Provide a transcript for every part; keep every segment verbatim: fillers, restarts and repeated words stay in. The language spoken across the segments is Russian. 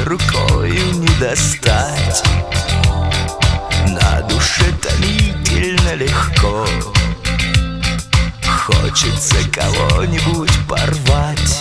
рукою не достать. На душе томительно легко, хочется кого-нибудь порвать.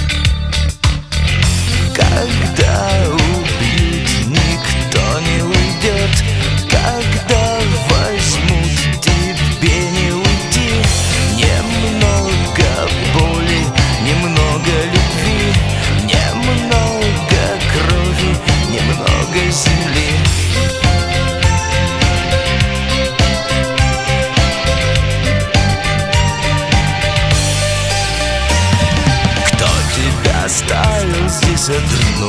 Когда убьют, никто не уйдет. Когда возьмут, тебе не уйти. Немного боли, немного любви, немного крови, немного земли. Кто тебя оставил здесь одну?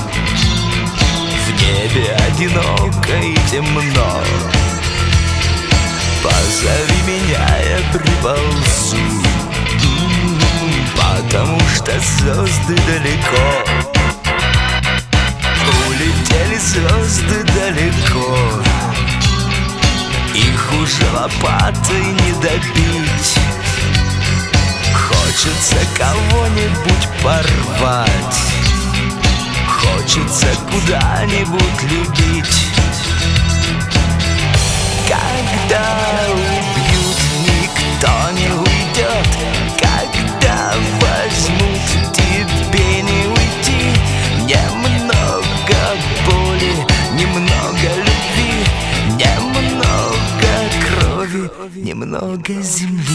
В небе одиноко и темно. Позови меня, я приползу, потому что звезды далеко. Улетели звезды далеко, их уже лопатой не добить. Хочется кого-нибудь порвать, хочется куда-нибудь любить. Когда убьют, никто не уйдет. Когда возьмут, тебе не уйти. Немного боли, немного любви, немного крови, немного земли.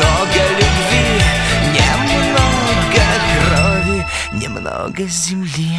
Немного земли.